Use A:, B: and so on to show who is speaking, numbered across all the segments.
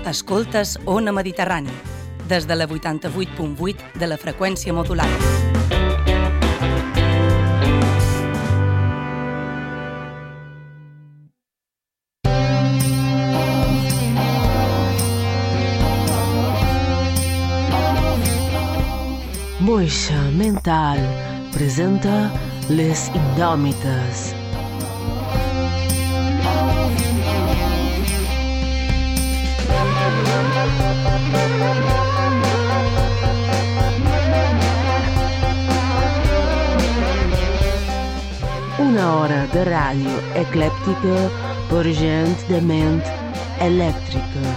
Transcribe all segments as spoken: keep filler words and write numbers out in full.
A: Escoltes Ona Mediterrani, des de la vuitanta-vuit punt vuit de la freqüència modulada.
B: Moixa Mental presenta Les Indòmites. Una hora de ràdio eclèptica per gent de ment elèctrica.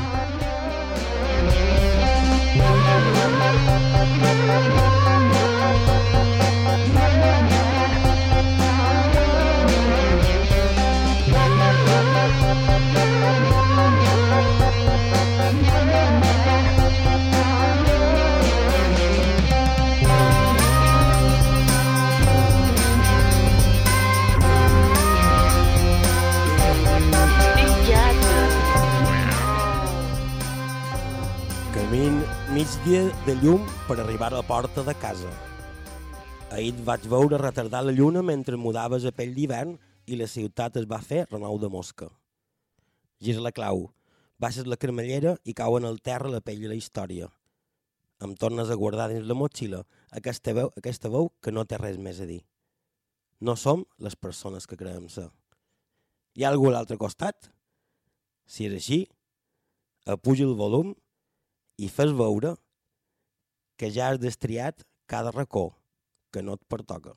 C: Migdia de llum per arribar a la porta de casa. Ahir vaig veure retardar la lluna mentre mudaves a pell d'hivern i la ciutat es va fer renou de mosca. Gira la clau, baixes la cremallera i cau en el terra la pell de la història. Em tornes a guardar dins la motxilla aquesta veu, aquesta veu que no té res més a dir. No som les persones que creiem ser. Hi ha algú a l'altre costat? Si és així, apuja el volum i fes veure que ja has destriat cada racó que no et pertoca.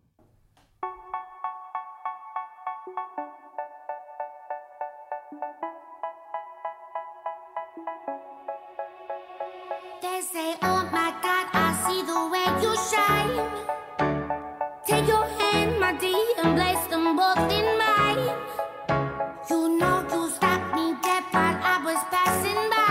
D: They say, oh my God, I see the way you shine. Take your hand, my dear, and place them both in mine. You know you stopped me dead while I was passing by.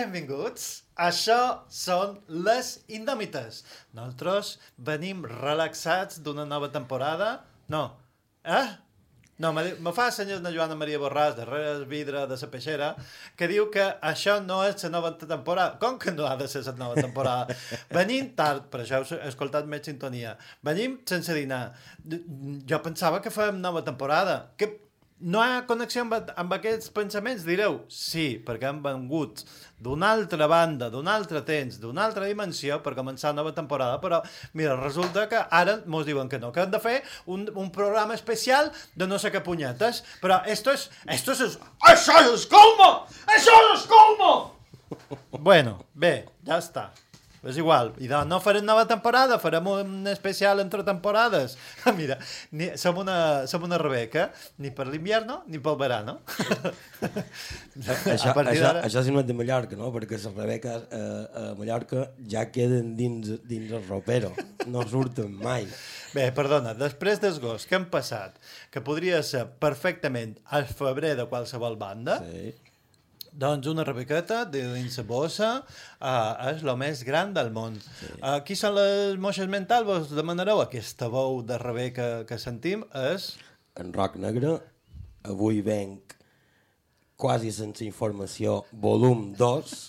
E: Benvinguts. Això són les Indòmites. Nosaltres venim relaxats d'una nova temporada. No. Eh? No, me, me fa senyors de Joana Maria Borràs, darrere el vidre de la peixera, que diu que això no és la nova temporada. Com que no ha de ser la nova temporada? Venim tard, per això he escoltat més sintonia. Venim sense dinar. Jo pensava que fèiem nova temporada. Que no hi ha connexió amb, amb aquests pensaments, direu? Sí, perquè han vengut d'una altra banda, d'un altre temps, d'una altra dimensió per començar nova temporada, però mira, resulta que ara mos diuen que no, que han de fer un, un programa especial de no sé què punyetes, però esto es, esto es, això és colmo! Això és colmo! Bueno, bé, ja està. És igual, i doncs no farem nova temporada, farem un especial entre temporades. Mira, ni, som, una, som una Rebeca, ni per l'invierno ni pel verano.
C: Això, això, això sí no és de Mallorca, no? Perquè les Rebeques eh, a Mallorca ja queden dins, dins el ropero, no surten mai.
E: Bé, perdona, després del gos que hem passat, que podria ser perfectament al febrer de qualsevol banda,
C: Sí.
E: doncs una rebequeta de dins la bossa uh, és el més gran del món. Sí. Uh, qui són les moixes mentals? Vos demanareu aquesta veu de Rebeca que sentim és...
C: En Roc Negre, avui venc quasi sense informació, volum dos.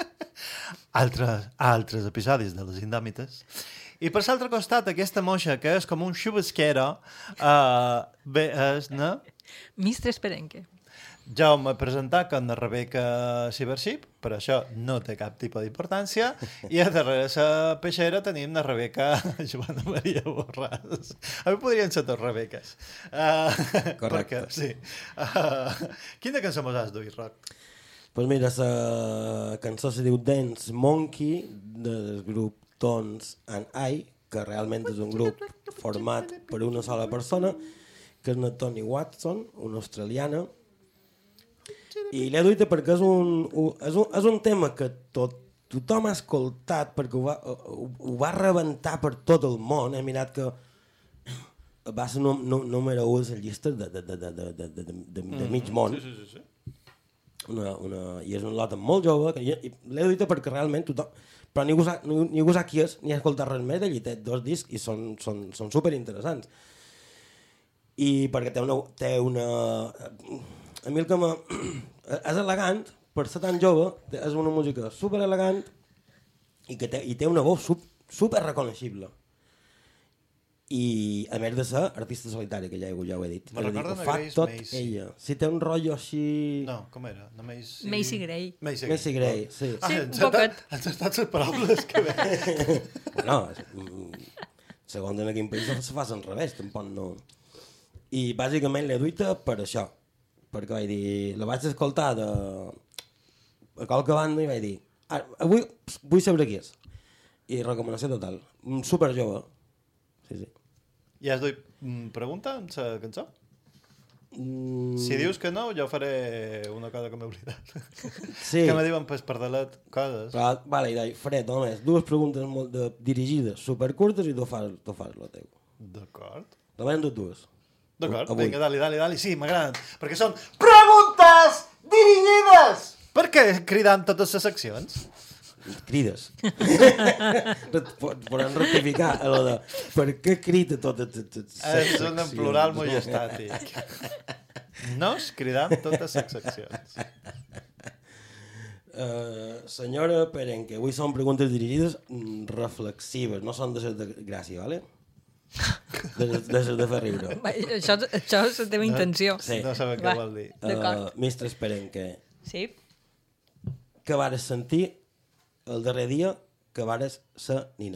E: altres, altres episodis de les Indòmites. I per l'altre costat, aquesta moixa, que és com un xubasquero, uh, bé, és, no?
F: Mistres Perenque.
E: Ja m'he presentat com la Rebeca Cibership, però això no té cap tipus d'importància, i a darrere la peixera tenim la Rebeca Joana Maria Borràs. A mi podrien ser tots Rebeques. Uh,
C: Correcte.
E: Perquè, sí. Uh, quina cançó mos has duit, Roc?
C: Pues mira, la cançó se diu Dance Monkey, del grup Tones and I, que realment és un grup format per una sola persona, que és una Toni Watson, una australiana, i l'he duit perquè és un, és un, és un tema que tot, tothom ha escoltat perquè ho va, ho, ho va rebentar per tot el món. He mirat que va ser num, num, número u a les llistes de, de, de, de, de, de, de, de, de mig món.
E: Sí, sí, sí, sí.
C: Una, una, I és un lot molt jove, que jo, l'he duit perquè realment tothom... Però ningú sap, ningú sap qui és, ni ha escoltat res més d'ell, i té dos discs i són, són, són superinteressants. I perquè té una... Té una a mi el que me... és elegant, per ser tan jove, és una música super elegant i que té, i té una veu super, super reconeixible. I a més de ser artista solitari, que ja, ja ho he dit.
E: Me recorden
C: ho
E: a
C: fa
E: Grace
C: tot
E: Macy.
C: ella. Si té un rotllo així...
E: No, com era? No, Macy...
F: Macy Gray.
E: Macy
C: Macy Gray, sí.
E: Ah,
F: Sí,
E: ens
F: un poquet.
E: Ens estat les paraules que ve.
C: No, segons en quin país se fa al revés, tampoc no... I bàsicament l'he duita per això, perquè vaig dir, la vaig escoltar de... a qualque banda i vaig dir, ah, avui vull saber qui és. I recomanació total, super jove. Sí, sí.
E: I has duit pregunta en la cançó?
C: Mm,
E: Si dius que no, jo faré una cosa que m'he oblidat.
C: sí.
E: Que me diuen per pardalet coses.
C: Però, vale, i faré només dues preguntes molt de, dirigides, supercurtes, i tu fas, tu fas el teu.
E: D'acord.
C: Només en dues.
E: D'acord,
C: Avui.
E: vinga, dali, dali, dali. Sí, m'agraden. Perquè són preguntes dirigides! Per què cridant totes les seccions?
C: Crides. Podem rectificar a lo de per què crida totes les
E: És un en plural molt estàtic. No es cridant totes les seccions.
C: Uh, senyora Perenque, avui són preguntes dirigides mm, reflexives, no són de ser de gràcia, ¿vale? De, de ser de fer riure.
F: Va, Això, això és la teva intenció.
C: Sí.
E: No sabem què
F: Va.
E: vol dir.
F: D'acord.
C: Uh, Mistres Perenque,
F: Sí?
C: què vares sentir el darrer dia que vares ser nina?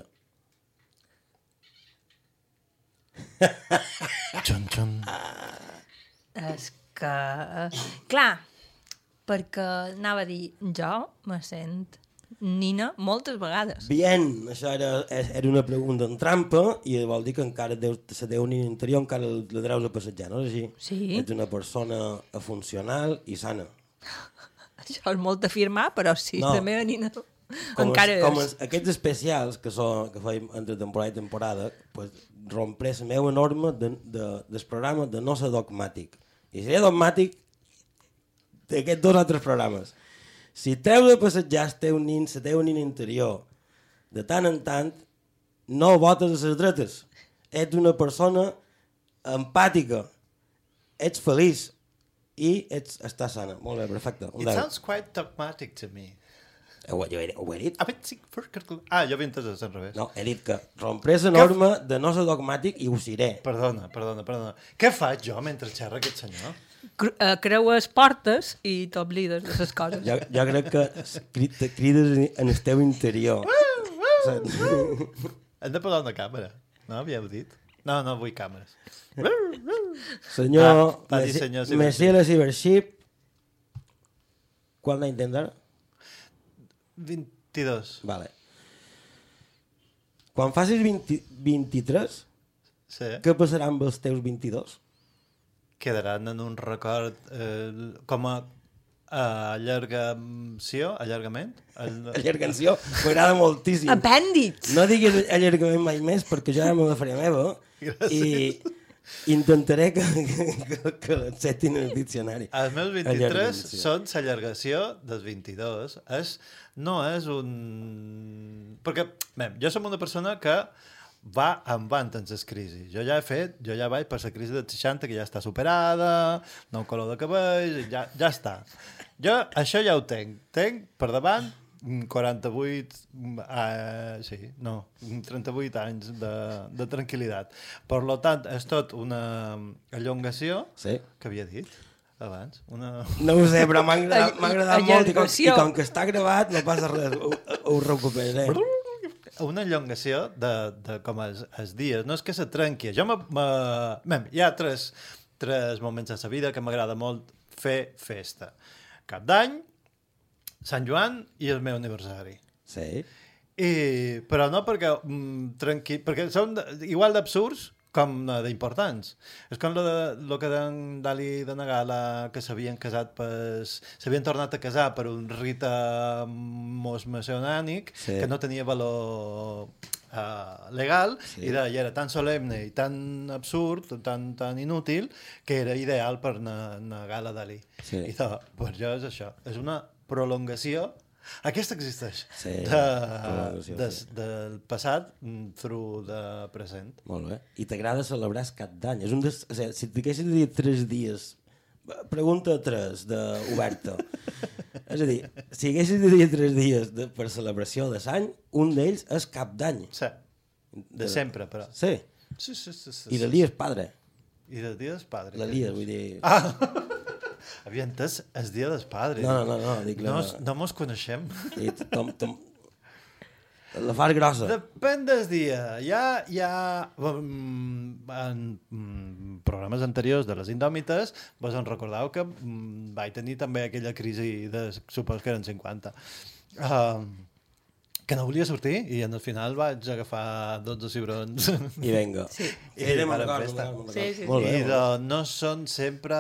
E: Xun, xun.
F: És que... Clar, perquè anava a dir, jo me sent nina moltes vegades.
C: Bien, això era, era una pregunta en trampa i vol dir que encara deus, la teva nina interior encara la dreus a passejar, no és així?
F: Sí.
C: Ets una persona funcional i sana.
F: Això és molt afirmar, però sí,
C: No.
F: la meva nina
C: Com,
F: encara
C: els, com
F: és.
C: els, aquests especials que, són, que feim entre temporada i temporada, pues, rompré la meva norma de, de, del programa de no ser dogmàtic. I seria dogmàtic d'aquests dos altres programes. Si treus a passejar el teu nin, la teva nina interior, de tant en tant, no votes a les dretes. Ets una persona empàtica. Ets feliç. I ets, estàs sana. Molt bé, perfecte. Un
E: It
C: deu.
E: sounds quite dogmatic to me.
C: Ho, ho, he, ho he dit?
E: A veure si... Ah, jo havia entès al revés.
C: No, he dit que rompré la norma de no ser dogmàtic i ho seré.
E: Perdona, perdona, perdona. Què faig jo mentre xerra aquest senyor?
F: Cru- eh, creues portes i t'oblides de les coses.
C: Jo, jo crec que cri- te crides en el teu interior. Saps?
E: Hem de posar una càmera. No, havíeu dit? No, no vull càmeres.
C: Senyor,
E: Va, va dir
C: Messi-
E: senyor Cybership.
C: Messier la Cybership, quan l'any tindrà?
E: vint-i-dos.
C: Vale. Quan facis vint, vint-i-tres,
E: Sí.
C: què passarà amb els teus vint-i-dos?
E: Quedaran en un record eh, com a allargació, allargament? El...
C: Allargació, m'agrada moltíssim.
F: Apèndits!
C: No diguis allargament mai més perquè jo ara me la faré meva i intentaré que, que, que l'encetin en el diccionari.
E: Els meus vint-i-tres
C: Allargació.
E: són l'allargació dels vint-i-dos. És, no és un... Perquè, bé, jo som una persona que va avant en les crisis. Jo ja he fet, jo ja vaig per la crisi dels seixanta, que ja està superada, nou color de cabells, ja, ja està. Jo això ja ho tenc. Tenc per davant quaranta-vuit, eh, sí, no, trenta-vuit anys de, de tranquil·litat. Per lo tant, és tot una allongació,
C: Sí.
E: que havia dit abans, una...
C: No ho sé, però m'ha agradat, m'ha agradat molt i com, i
F: Allargació.
C: com que està gravat no passa res, ho, ho recuperaré.
E: Una allongació de, de com els, els dies. No és que se trenqui. Jo me, me... Mem, hi ha tres, tres moments de la vida que m'agrada molt fer festa. Cap d'any, Sant Joan i el meu aniversari.
C: Sí.
E: I, però no perquè mm, trenqui... Perquè són de, igual d'absurds com eh, d'importants. És com lo, de, lo que d'en Dali de Nagala, que s'havien casat pas, s'havien tornat a casar per un rite mosmacionànic
C: Sí.
E: que no tenia valor uh, legal,
C: Sí.
E: i, de, i era tan solemne i tan absurd, tan, tan inútil, que era ideal per na, Nagar la Dalí.
C: Sí.
E: I de, per jo és això, és una prolongació. Aquesta existeix.
C: Sí,
E: de,
C: prolongació,
E: de,
C: sí.
E: del passat mm, through de present.
C: Molt bé. I t'agrada celebrar el cap d'any. És un des... o sigui, si t'haguessis de dir tres dies, pregunta tres, de oberta. És a dir, si haguessis de dir tres dies de, per celebració de l'any, un d'ells és cap d'any.
E: Sí, de sempre, però.
C: Sí.
E: Sí, sí, sí, sí,
C: I
E: sí,
C: l'Elies padre.
E: I del dia dels padres.
C: L'Elies, vull dir...
E: Ah! Havia entès el dia dels padres.
C: No, no, no, dic la-
E: No, no mos coneixem.
C: I tom, tom... La fas grossa.
E: Depèn del dia. Hi ha, hi ha um, en um, programes anteriors de les Indòmites vos en recordeu que um, vaig tenir també aquella crisi de, supos que eren cinquanta. Uh, que no volia sortir i en el final vaig agafar dotze cibrons.
C: I venga.
F: Sí.
E: I
C: Sí, me'n
E: para
C: recordo,
E: festa.
C: me'n recordo.
F: Sí, sí,
C: Molt bé,
E: I
C: molt
E: de,
C: bé.
E: no són sempre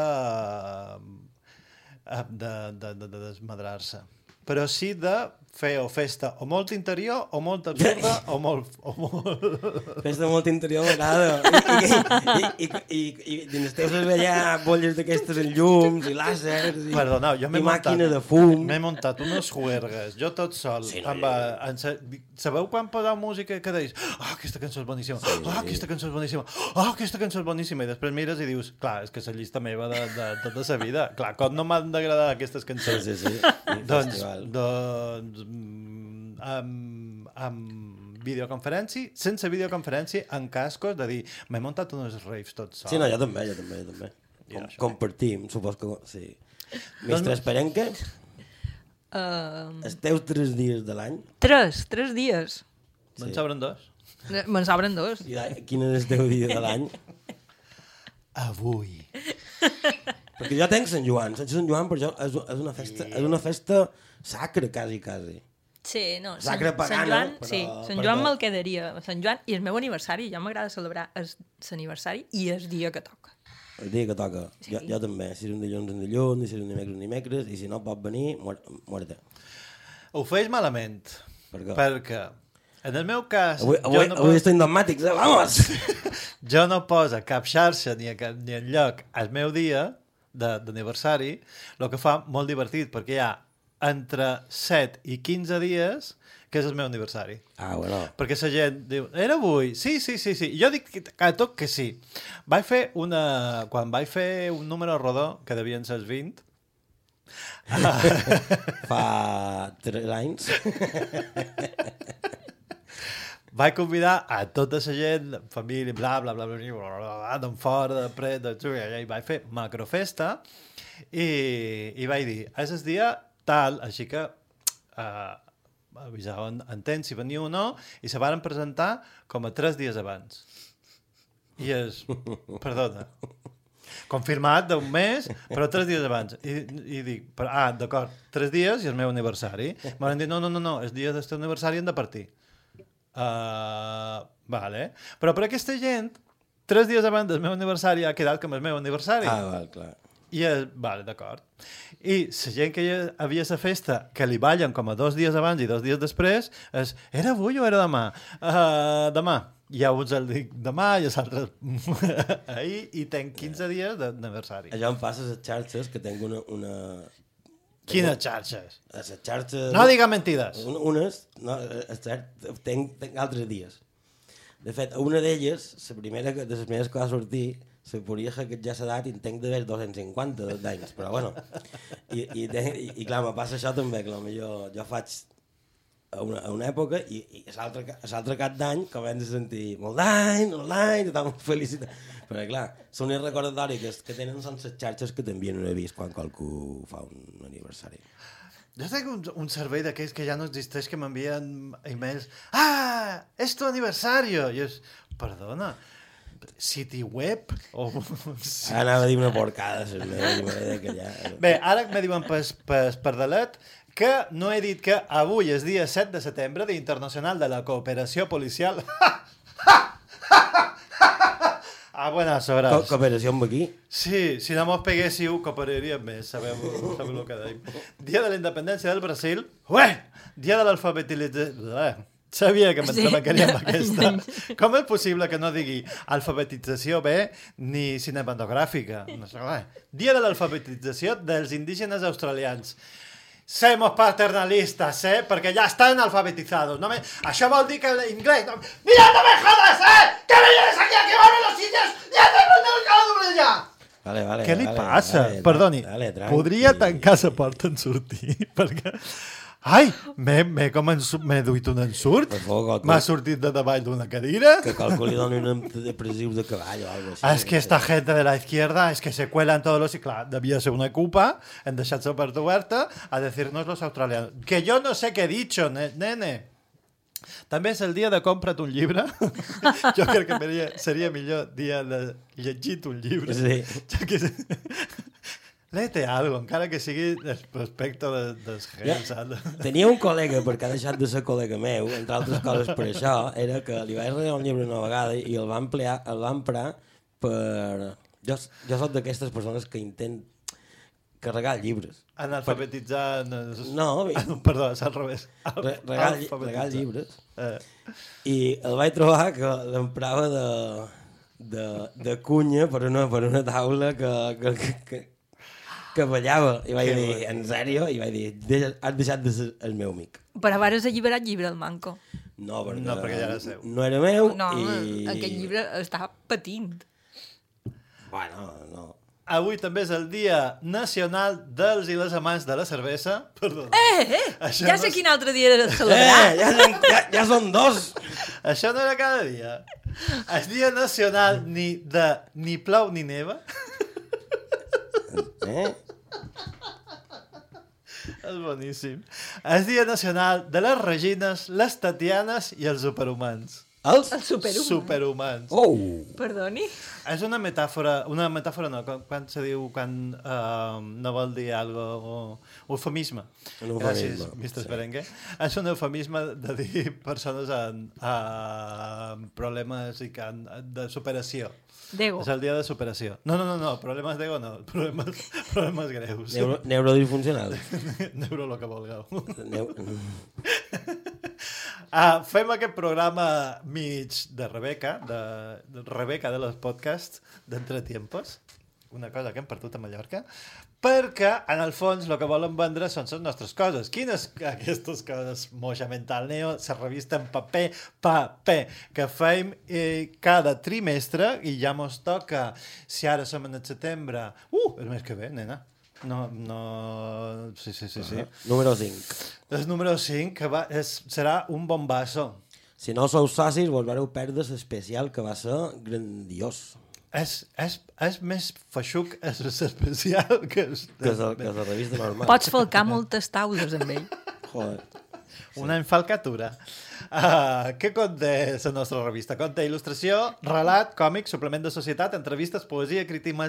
E: uh, de, de, de, de desmadrar-se. Però sí de fer o festa o molt interior o molt absurda o molt... O molt...
C: Festa molt interior m'agrada. I, i, i, i, i, i dins teus es veia bolles d'aquestes en llums i làsers i,
E: Perdoneu, jo m'he
C: i
E: muntat...
C: màquina de fum.
E: M'he muntat unes juergues, jo tot sol.
C: Sí,
E: Sí,
C: no,
E: amb, eh, en sa... Sabeu quan poseu música que deis oh, aquesta cançó és boníssima, sí. oh, aquesta cançó és boníssima, oh, aquesta cançó és boníssima, i després mires i dius, clar, és que és la llista meva de, de, de tota la vida. Clar, com no m'han d'agradar aquestes
C: Sí,
E: cançons?
C: sí, sí. Un
E: Doncs,
C: festival.
E: doncs mm, amb, amb videoconferència, sense videoconferència, en cascos, de dir, m'he muntat unes raves tot sol.
C: Sí, no, jo també, jo també, jo també.
E: Ja,
C: Com,
E: això.
C: compartim, supos que... Sí. Mestre Esperenque,
F: Uh,
C: els teus tres dies de l'any,
F: tres, tres dies.
E: Me'n
C: Sí.
E: sobren dos.
F: Eh, Me'n sobren dos.
C: i de- quin és el teu dia de l'any?
E: Avui.
C: Perquè jo tenc Sant Joan. Sant Joan per jo és, és, una festa, és una festa sacra, quasi, quasi.
F: Sí, no.
C: Sacre
F: Sant,
C: pagana,
F: Sant Joan,
C: però-
F: sí, Sant
C: perquè-
F: Joan me'l quedaria. Sant Joan i el meu aniversari, ja m'agrada celebrar l'aniversari i el dia que toca.
C: El dia que toca.
F: Sí.
C: Jo, jo també. Si és un dilluns, un dilluns, i si és un dimecres, un dimecres, i si no pot venir, muerte.
E: Ho feis malament.
C: Per què?
E: Perquè, en el meu cas,
C: Avui,
E: jo,
C: avui,
E: no
C: avui
E: pos,
C: estem dogmàtics, eh? Vamos!
E: jo no posa cap xarxa ni, a cap, ni en lloc al meu dia de- d'aniversari, el que fa molt divertit, perquè hi ha entre set i quinze dies que és el meu aniversari.
C: Ah, bueno.
E: Perquè la gent diu, era avui? Sí, sí, sí, sí. Jo dic que- a tot que sí. Vaig fer una... Quan vaig fer un número rodó, que devien ser els vint,
C: Fa tres anys.
E: vaig convidar a tota la gent, família, bla, bla, bla, bla, bla, bla, bla, bla d'en fora, de pre, de... I vaig fer macrofesta i, i vaig dir, és el dia tal, així que uh, avisaven en temps si veniu o no, i se varen presentar com a tres dies abans. I és, perdona, confirmat d'un mes, però tres dies abans. I, i dic, però, ah, d'acord, tres dies i el meu aniversari. M'han dit, no, no, no, no, el dia del teu aniversari hem de partir. Uh, vale. Però per aquesta gent, tres dies abans del meu aniversari ha quedat com el meu aniversari.
C: Ah, val, clar.
E: I és, vale, d'acord. I la gent que hi havia la festa, que li ballen com a dos dies abans i dos dies després, és, era avui o era demà? Uh, demà. I a uns el dic demà i a l'altre ahir, i tenc quinze dies d'aniversari.
C: Això em passa a les xarxes, que tinc una... una...
E: Quines xarxes?
C: A les xarxes...
E: No diga mentides.
C: Un- Unes, no, és cert, tenc, tenc altres dies. De fet, a una d'elles, la primera, que- de les primeres que va sortir, se podria que ja s'ha dat i en tenc d'haver dos-cents cinquanta d'anys, però bueno. I, i, tenc, i, i clar, me passa això també, que potser jo, jo faig a una, a una època i, i a l'altre ca- a l'altre cap d'any començo a sentir molt d'any, molt d'any, tothom felicitat. Però clar, són els recordatoris que, que tenen són les xarxes que t'envien un avís quan qualcú fa un aniversari.
E: Jo tenc un, un servei d'aquells que ja no existeix, que m'envien emails. Ah, és tu aniversario! I és, perdona, City Web? O... sí.
C: Anava a dir una porcada, la meva idea que ja...
E: Bé, ara me diuen per, per, per delet que no he dit que avui és dia set de setembre, Dia Internacional de la Cooperació Policial. A buenas
C: Co
E: horas.
C: cooperació amb aquí?
E: Sí, si no mos peguéssiu, cooperaríem més, sabeu, sabeu el que deim. Dia de la independència del Brasil. Ué! Dia de l'alfabetització... Sabia que m'entrebancaria amb aquesta. Com és possible que no digui alfabetització bé ni cinematogràfica? No sé, ué. Dia de l'alfabetització dels indígenes australians. Semos paternalistas, eh? Perquè ja estan alfabetizados. No me... Això vol dir que l'inglès... No... Mira, no me jodas, eh! Que me vienes aquí a quemarme los sitios y a hacerme el caldo ya!
C: Vale, vale,
E: Què li
C: vale,
E: passa?
C: Vale,
E: Perdoni,
C: vale, tranqui.
E: podria tancar la porta en sortir? Perquè... Ai, m'he com ensu... m'he duit un ensurt?
C: Per favor, que-
E: M'ha sortit de davall d'una cadira?
C: Que calculi doni un depressiu de cavall o algo així.
E: Es que esta gente de la izquierda es que se cuelan todos los... Clar, devia ser una cupa, hem deixat la porta oberta a decirnos los australianos. Que yo no sé qué he dicho, ne- nene. També és el dia de compra't un llibre. Jo crec que seria, seria millor dia de llegir un llibre.
C: Sí.
E: Ja que... Léete algo, encara que sigui el prospecte de, dels gens.
C: Ja.
E: Ja.
C: Tenia un col·lega, perquè ha deixat de ser col·lega meu, entre altres coses per això, era que li vaig regalar un llibre una vegada i el va emplear, el va emprar per... Jo, jo soc d'aquestes persones que intent carregar llibres.
E: En alfabetitzar...
C: No,
E: Ah, no, perdó, és al revés.
C: Re, regal,
E: Alfabetitzar.
C: regal llibres.
E: Eh.
C: I el vaig trobar que l'emprava de, de, de cunya per una, per una taula que, que, que, que, que ballava. I vaig
E: Que
C: dir,
E: bo.
C: en sèrio? I vaig dir, "Deixa- has deixat de ser el meu amic.
F: Però ara has alliberat llibre al manco.
C: No, perquè,
E: No, perquè ja era seu.
C: No era meu
F: No,
C: i...
F: aquest llibre està patint.
C: Bueno, no.
E: Avui també és el Dia Nacional dels i les amants de la cervesa. Perdó.
F: Eh, eh,
E: Això
F: ja
E: no
F: sé
E: és-
F: quin altre dia era de celebrar.
C: Eh, ja, són, ja, ja són dos!
E: Això no era cada dia. El Dia Nacional ni de ni plou ni neva.
C: Eh?
E: És boníssim. El Dia Nacional de les Regines, les Tatianes i els superhumans.
C: Els?
F: El superhumà.
E: Superhumans.
C: Oh!
F: Perdoni?
E: És una metàfora, una metàfora no, quan, quan se diu quan uh, no vol dir algo, o eufemisme.
C: Un
E: Gràcies,
C: eufemisme,
E: mister
C: sí.
E: Berenguer. És un eufemisme de dir persones amb, amb problemes i que han, de superació.
F: D'ego.
E: És el dia de superació. No, no, no, no problemes d'ego no, problemes, problemes greus.
C: Neuro, neurodisfuncional.
E: Neuro lo que vulgueu.
C: Neu...
E: Ah, fem aquest programa mig de Rebeca, de, de Rebeca de los podcasts d'Entretiempos. una cosa que hem perdut a Mallorca, perquè, en el fons, el que volen vendre són les nostres coses. Quines aquestes coses? Moixa Mental Neo, la revista en paper, paper, que fem eh, cada trimestre i ja mos toca, si ara som en el setembre... Uh, el mes que ve, nena. No, no... Sí, sí, sí, sí.
C: Uh -huh. Número cinc.
E: El número cinc, que va, és, serà un bombasso.
C: Si no sou socis, vos vareu perdre l'especial, que va ser grandiós.
E: És, és, és més feixuc especial que... És,
C: que és, el, que és la revista normal.
F: Pots falcar moltes taules amb ell.
C: Joder.
E: Una enfalcatura. Uh, què conté la nostra revista? Conté il·lustració, relat, còmic, suplement de societat, entrevistes, poesia, crítica...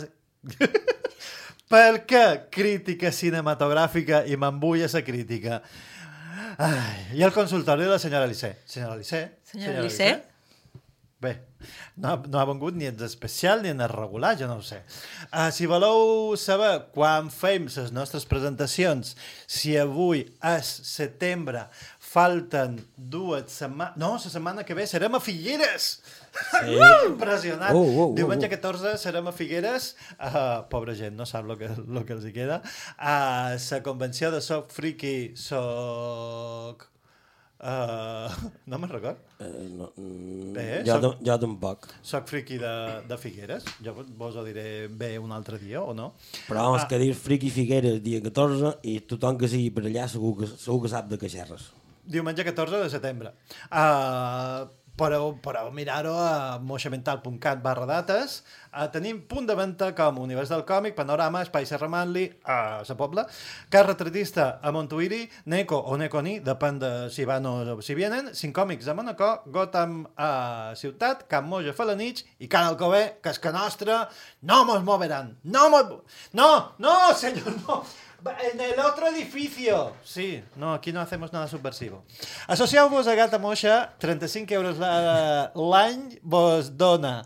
E: Per què crítica cinematogràfica i m'embulla la crítica? Ai, I el consultori de la senyora Licé. Senyora Licé?
F: Senyora Licé?
E: Bé, no, no ha vengut ni en especial ni en el regular, jo no ho sé. Uh, si voleu saber quan fem les nostres presentacions, si avui és setembre, falten dues setmanes... No, la setmana que ve serem a Figueres! Sí. Uh, impressionant!
C: Uh, uh, uh,
E: Diumenge
C: uh.
E: catorze serem a Figueres. Uh, pobra gent, no sap el que, lo que els hi queda. A uh, la convenció de Soc Friki, Soc... Uh, no me'n record.
C: Uh, no, mm,
E: bé,
C: jo,
E: soc,
C: jo tampoc.
E: soc friki de, de Figueres. Jo vos ho diré bé un altre dia, o no?
C: Però vamos,
E: Ah.
C: que dir Friki Figueres dia catorze i tothom que sigui per allà segur que, segur que sap de què xerres.
E: Diumenge catorze de setembre. Uh, podeu, podeu mirar-ho a moixamental punt cat barra dates. Uh, tenim punt de venda com Univers del Còmic, Panorama, Espai Serra Manli, a la Pobla, Cas Retratista a Montuïri, Neco o Neconi, depèn de si van o si vienen, Cinc Còmics a Manacor, Gotham a Ciutat, Can Moja a Falanich i Can Alcover, que és que nostra, no mos moveran. No mos... No, no, senyor, no. En el otro edificio. Sí, no, aquí no hacemos nada subversivo. Associeu-vos a Gata Moixa, trenta-cinc euros la- l'any vos dona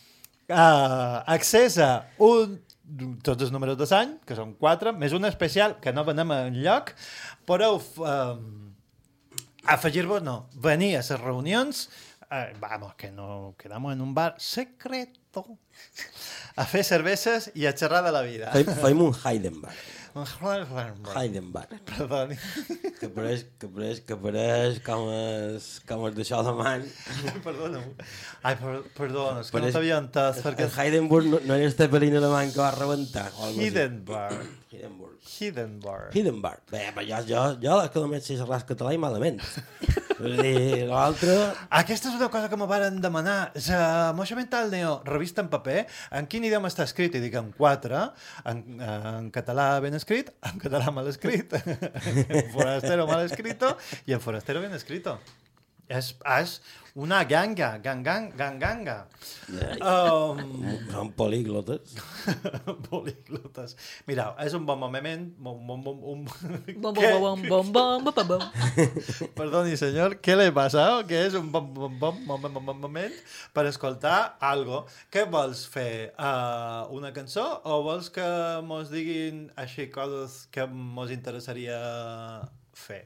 E: uh, accés a un, tots els números de l'any, que són quatre, més un especial que no venem enlloc. Podeu uh, afegir-vos, no, venir a les reunions, uh, vamos, que no quedamos en un bar secreto, a fer cerveses i a xerrar de la vida.
C: Fem, fem un Heidenberg.
E: Heidenberg.
C: Heidenberg.
E: Perdoni.
C: Que pareix, que pareix, que pareix com es, com es d'això de man.
E: Perdona. Ai, per, perdona, és que
C: Pareix-
E: no t'havia entès. Perquè...
C: El Heidenberg no, no era este pelín alemany que va rebentar. o algo així.
E: Hindenburg.
C: Hindenburg.
E: Hindenburg.
C: Hindenburg. Bé, però jo, jo, jo és que només sé xerrar català i malament. Vull dir, l'altre...
E: Aquesta és una cosa que m'ho varen demanar. La Moixa Mental Neo, revista en paper, en quin idioma està escrit? I dic en quatre, en, en català ben escrit, en català mal escrit, en forastero mal escrito i en forastero ben escrito. És, és una ganga, gangang, ganganga. Um,
C: Són políglotes.
E: Políglotes. Mira, és un bon moment... Un, bon, bon, un...
F: Bom,
E: Què?
F: bom, bom, bom, bom, bom, bom.
E: Perdoni, senyor, què li passa? Que és un bon, bon, bon, bon, bon, bon moment per escoltar algo. Què vols fer? Uh, una cançó o vols que mos diguin així coses que mos interessaria fer?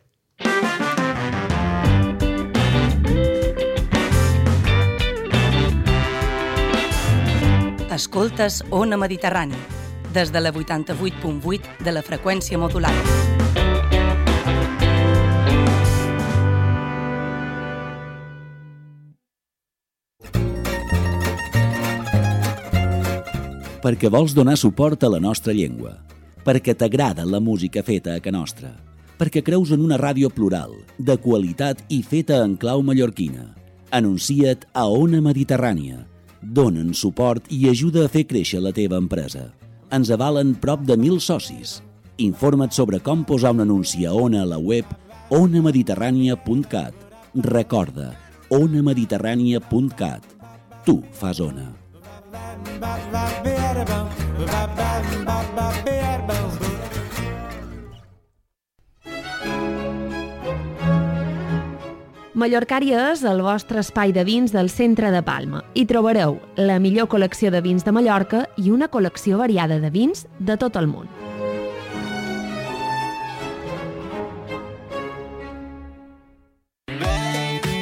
A: Escoltes Ona Mediterrani, des de la vuitanta-vuit punt vuit de la freqüència modulada.
G: Perquè vols donar suport a la nostra llengua, perquè t'agrada la música feta a ca nostra, perquè creus en una ràdio plural, de qualitat i feta en clau mallorquina. Anuncia't a Ona Mediterrània. Donen suport i ajuda a fer créixer la teva empresa. Ens avalen prop de mil socis. Informa't sobre com posar un anunci a Ona a la web ona mediterrània punt cat. Recorda, ona mediterrània punt cat. Tu fas Ona.
H: Mallorcària és el vostre espai de vins del centre de Palma. Hi trobareu la millor col·lecció de vins de Mallorca i una col·lecció variada de vins de tot el món.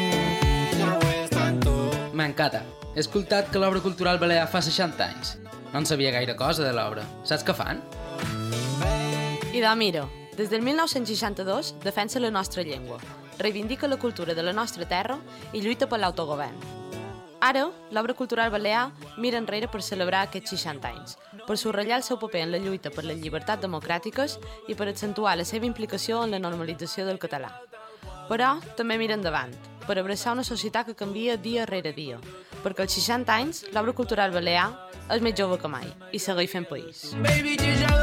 I: M'encanta. He escoltat que l'obra cultural balear fa seixanta anys. No en sabia gaire cosa de l'obra. Saps què fan?
J: Idò, mira, des del mil nou-cents seixanta-dos defensa la nostra llengua, reivindica la cultura de la nostra terra i lluita per l'autogovern. Ara, l'obra cultural balear mira enrere per celebrar aquests seixanta anys, per subratllar el seu paper en la lluita per les llibertats democràtiques i per accentuar la seva implicació en la normalització del català. Però també mira endavant, per abraçar una societat que canvia dia rere dia, perquè als seixanta anys l'obra cultural balear és més jove que mai i segueix fent país. Baby,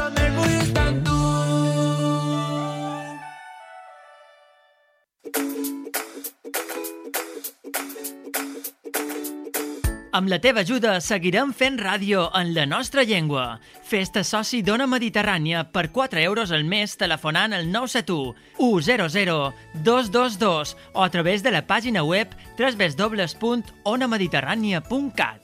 K: Amb la teva ajuda seguirem fent ràdio en la nostra llengua. Fes-te soci d'Ona Mediterrània per quatre euros al mes telefonant al nou set u, u zero zero, dos dos dos o a través de la pàgina web w w w punt ona mediterrània punt cat.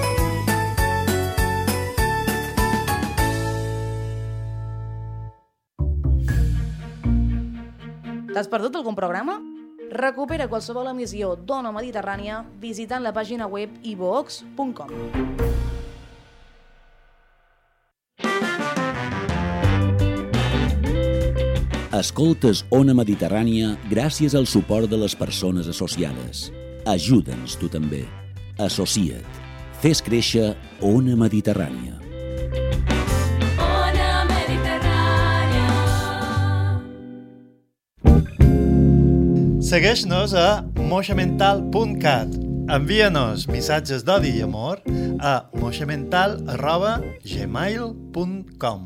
L: T'has perdut algun programa? Recupera qualsevol emissió d'Ona Mediterrània visitant la pàgina web i vox punt com.
G: Escoltes Ona Mediterrània gràcies al suport de les persones associades. Ajuda'ns tu també. Associa't. Fes créixer Ona Mediterrània.
E: Segueix-nos a moixamental punt cat. Envia-nos missatges d'odi i amor a moixamental arroba gmail punt com.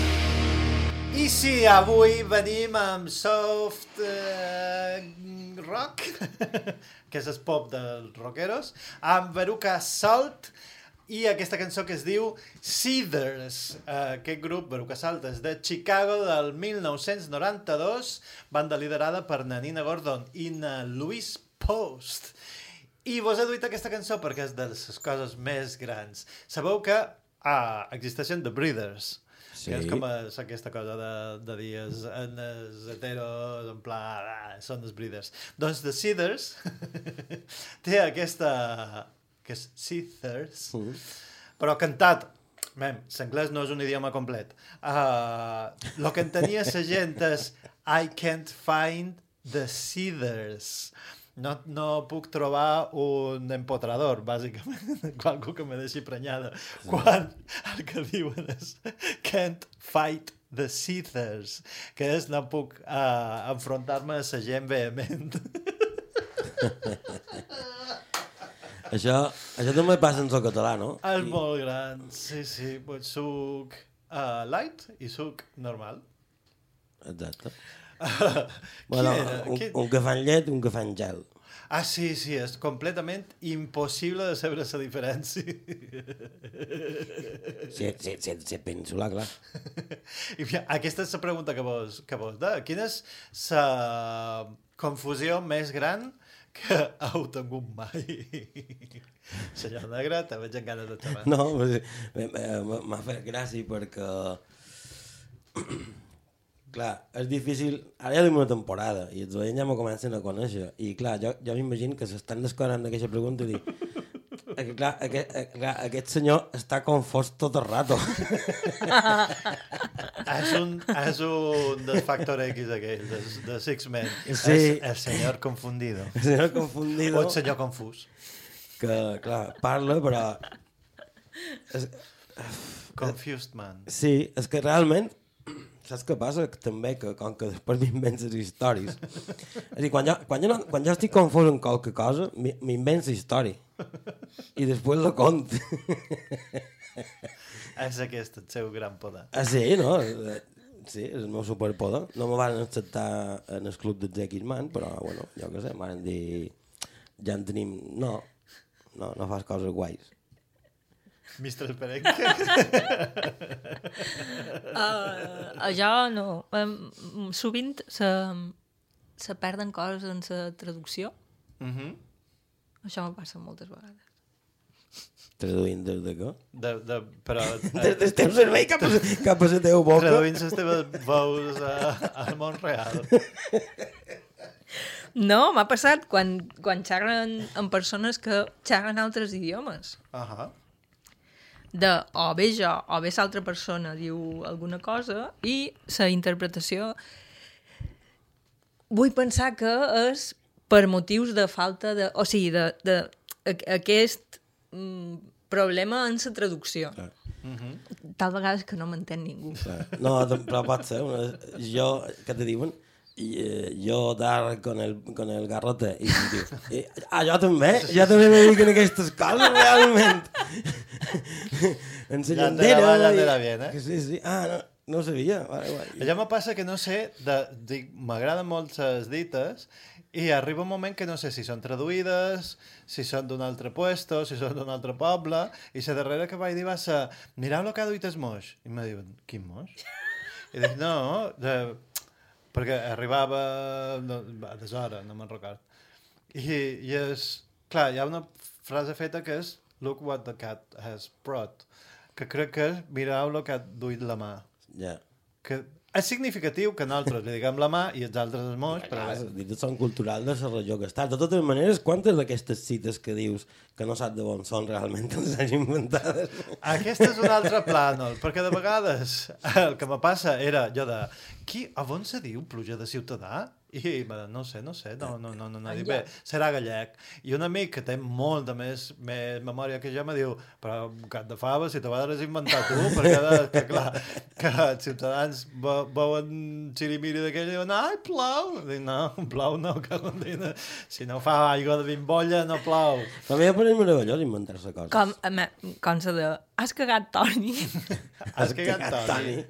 E: Avui venim amb soft eh, rock, que és el pop dels rockeros, amb Veruca Salt, i aquesta cançó que es diu Seethers. Uh, aquest grup, Veruca Salt, és de Chicago del mil nou-cents noranta-dos, banda liderada per na Nina Gordon i na Louise Post. I vos he duit aquesta cançó perquè és de les coses més grans. Sabeu que ah, existeixen The Breeders, sí. Que és com és aquesta cosa de, de dir els, els heteros, en pla, ah, són els Breeders. Doncs The Seethers té aquesta... que és Seethers, mm. però cantat, mem, l'anglès no és un idioma complet. Uh, lo que entenia la gent és I can't find the Seethers. No, no puc trobar un empotrador, bàsicament, qualcú que me deixi prenyada. Sí. Quan el que diuen és can't fight the Seethers, que és no puc uh, enfrontar-me a la gent vehement.
C: Això, això també passa en el català, no?
E: És
C: I...
E: molt gran, sí, sí. Pues suc uh, light i suc normal.
C: Exacte. Uh, bueno, un, un que fan llet, un que fan gel.
E: Ah, sí, sí, és completament impossible de saber la diferència.
C: Sí, sí, sí, sí, penso-la, clar.
E: I mira, aquesta és la pregunta que vos, que vos da. Quina és la confusió més gran que heu tingut mai? Senyor Negre, te veig en ganes de xerrar.
C: No, m'ha fet gràcia perquè... Clar, és difícil... Ara ja tenim una temporada i els oients ja m'ho comencen a conèixer. I clar, jo, jo m'imagino que s'estan descorant d'aquesta pregunta i dir... Que, clar, aquest, clar, aquest senyor està confós tot el rato.
E: és, un, és un del Factor X aquell, de, de Six Men.
C: Sí.
E: És el senyor confundido.
C: El senyor confundido.
E: O el senyor confús.
C: Que, clar, parla, però... És...
E: Confused man.
C: Sí, és que realment... Saps què passa? Que també, que com que després m'invents les històries. És a dir, quan jo, quan jo, no, quan jo estic confós en qualque cosa, m'invents la història. I després la cont.
E: És aquest el seu gran poder.
C: Ah, sí, no? Sí, és el meu superpoder. No me van acceptar en el club de Jackie Man, però, bueno, jo què sé, m'han dit... Ja en tenim... No, no, no fas coses guais.
E: mister Perenque?
F: uh, jo no. Um, sovint se, se perden coses en la traducció.
E: Mm-hmm.
F: Això me passa moltes vegades.
C: Traduint des de què?
E: De, de, però,
C: des del teu cervell cap a, cap a la teva boca.
E: Traduint les teves veus al món real.
F: No, m'ha passat quan, quan xerren amb persones que xerren altres idiomes.
E: Ahà. Uh-huh.
F: De o bé jo o bé l'altra persona diu alguna cosa i la interpretació vull pensar que és per motius de falta de... O sigui, de, de, de aquest mm, problema en la traducció.
C: Clar.
F: Mm-hmm. Tal vegades que no m'entén ningú.
C: Clar. No, però pot ser. Una, jo, què te diuen? I, eh, jo dar con el, con el garrote i diu, i, ah, jo també jo també me dic en aquestes coses realment ensenyandera
E: ja t'era bien, eh?
C: Sí, sí, ah, no, no ho sabia vale, vale.
E: Ja me passa que no sé m'agraden molt les dites i arriba un moment que no sé si són traduïdes, si són d'un altre puesto, si són d'un altre poble, i la darrera que vaig dir va ser mireu el que ha duit el moix, i me diuen, quin moix? I dic, no, de... perquè arribava no, a deshora, no me'n record. I, I és... Clar, hi ha una frase feta que és look what the cat has brought, que crec que és mireu el que ha duit la mà.
C: Ja. Yeah.
E: Que és significatiu que nosaltres li diguem la mà i els altres els moix.
C: Però... Les dites són culturals de la regió que està. De totes maneres, quantes d'aquestes cites que dius que no saps de on són realment les han inventades?
E: Aquest és un altre plànol, perquè de vegades el que me passa era jo de... Qui, a on se diu pluja de Ciutadà? I no sé, no sé, no, no, no, no, no dic, bé, serà gallec. I un amic que té molt de més, més memòria que jo me diu, però gat de fava, si te vas inventar tu, perquè de, que clar, que els ciutadans veuen xirimiri d'aquell i diuen, ai, plou! Dic, no, plou no, que condena. Si no fa aigua de bimbolla, no plou.
C: A mi em meravellós inventar-se coses.
F: Com, com se de, has cagat, Toni?
E: Has cagat, Toni?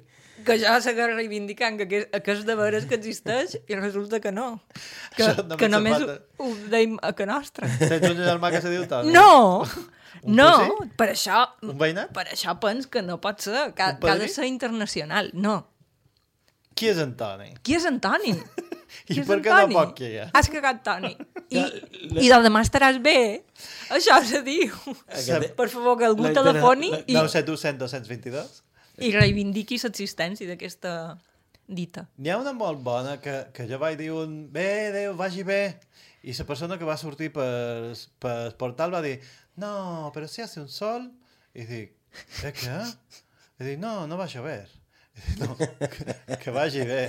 F: que jo segueix reivindicant que aquest, aquest de veres que existeix i resulta que no. Que,
E: només
F: que només
E: se
F: ho,
E: pot-
F: ho deim a que nostra.
E: Tens un germà que se diu Toni?
F: No!
E: Un
F: No,
E: cosí?
F: per això...
E: Un veïnat?
F: Per això pens que no pot ser, que,
E: Un
F: que ha de
E: padrí?
F: ser internacional. No.
E: Qui és en Toni?
F: Qui és en Toni?
E: I
F: Qui és
E: per
F: en
E: què no
F: Toni?
E: pot que hi ha?
F: Has cagat, Toni. I, i del demà estaràs bé. Això se diu.
E: Aquest-
F: Per favor, que algú
E: La-
F: telefoni
E: la-
F: i,
E: nou set u cent dos cents vint-i-dos?
F: i reivindiqui l'existència d'aquesta dita.
E: N'hi ha una molt bona que, que jo vaig dir un bé, Déu, vagi bé, i la persona que va sortir per, per portal va dir no, però si hace un sol, i dic, eh, què? I dic, no, no va a llover. I dic, no, que, que vagi bé.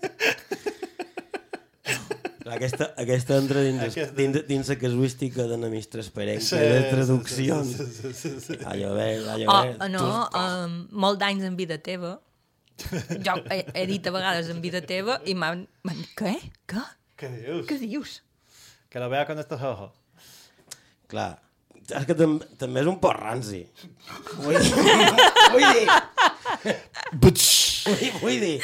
C: Aquesta, aquesta entra dins,
E: Aquesta-
C: dins, dins la casuística de na Mistres Perenc,
E: Sí,
C: sí, de
E: sí,
C: traduccions.
E: sí, sí, sí, sí.
C: A llover, a
F: Oh,
C: llover.
F: no, um, molt d'anys en vida teva. Jo he, he dit a vegades en vida teva i m'han... m'han- Què? Què?
E: Què dius?
F: Què dius?
E: Que lo vea con estos ojos.
C: Clar, és que tam també és un poc ranci. Vull dir... vull dir... vull, vull dir...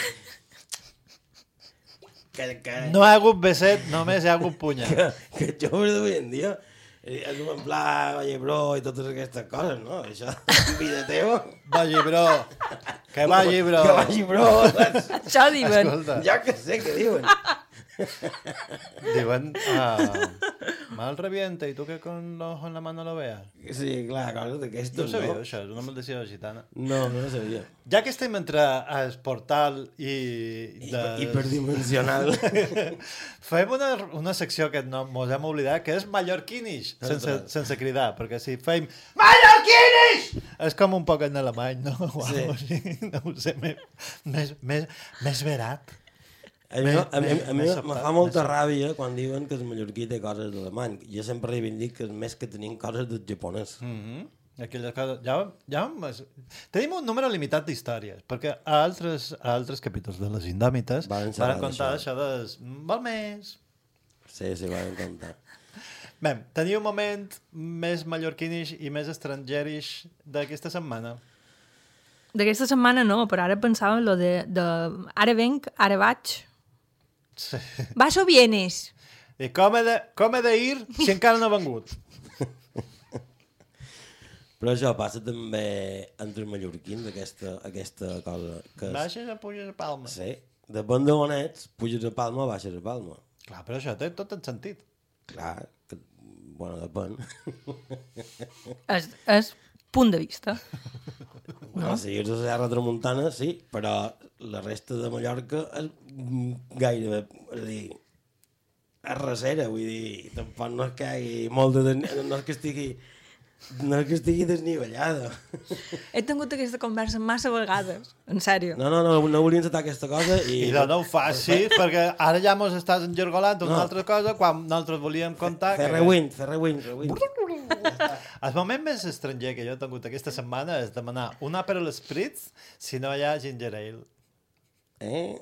C: Que, que,
E: No hi ha hagut beset, només hi ha hagut punya.
C: que, que els joves d'avui en dia eh, és en pla, vagi bro i totes aquestes coses, no? Això, vida teva...
E: Vagi bro, que vagi bro.
C: Que vagi bro.
F: Això diuen.
E: Escolta.
C: Ja que sé què diuen.
E: Diuen, ah, mal revienta y tú que con los ojos en la mano lo veas.
C: Sí, clar, coses
E: No
C: d'aquestes,
E: sabia
C: no?
E: això, és una maldició gitana.
C: No, no ho sabia.
E: Ja que estem entre el portal i... De...
C: Hiperdimensional.
E: Fem una, una secció que no mos hem oblidat, que és mallorquinish, sense,
C: Ostres.
E: sense cridar, perquè si fem mallorquinish és com un poc en alemany, no?
C: Sí.
E: Sí. No ho sé, més, més, més, més verat.
C: A mi, a mi, a mi
E: Més
C: me
E: sobtat,
C: fa molta
E: més
C: ràbia quan diuen que el mallorquí té coses d'alemany. Jo sempre reivindic que és més que tenim coses del japonès.
E: Mm -hmm. Aquelles coses... Ja, ja, tenim un número limitat d'històries, perquè a altres, a altres capítols de les Indòmites
C: Van
E: van
C: xerrar
E: contar
C: d'això.
E: això de... Val més.
C: Sí, sí, van contar.
E: Bé, tenia un moment més mallorquinish i més estrangerish d'aquesta setmana.
F: D'aquesta setmana no, però ara pensava en lo de, de ara venc, ara vaig.
E: Sí.
F: Vas o vienes?
E: I com he de, com he de ir si encara no ha vengut?
C: Però això passa també entre els mallorquins, aquesta, aquesta cosa. Que és...
E: Baixes o puges a Palma?
C: Sí, depèn de on ets, puges a Palma o baixes a Palma.
E: Clar, però això té tot el sentit.
C: Clar, que... bueno, depèn.
F: És, és punt de vista.
C: No? Si ets a la Serra Tramuntana, sí, però la resta de Mallorca és gairebé, és a dir, és recera, vull dir, tampoc no és que hi hagi molt de... no és que estigui... no és que estigui desnivellada.
F: He tingut aquesta conversa massa vegades, en sèrio.
C: No, no, no, no volia encetar aquesta cosa i...
E: I no, no ho facis, perquè ara ja mos estàs engergolant una
C: No.
E: altra cosa quan nosaltres volíem contar...
C: Fer
E: que-
C: rewind, fer rewind, rewind.
E: El moment més estranger que jo he tingut aquesta setmana és demanar un Aperol Spritz si no hi ha ginger ale.
C: Eh?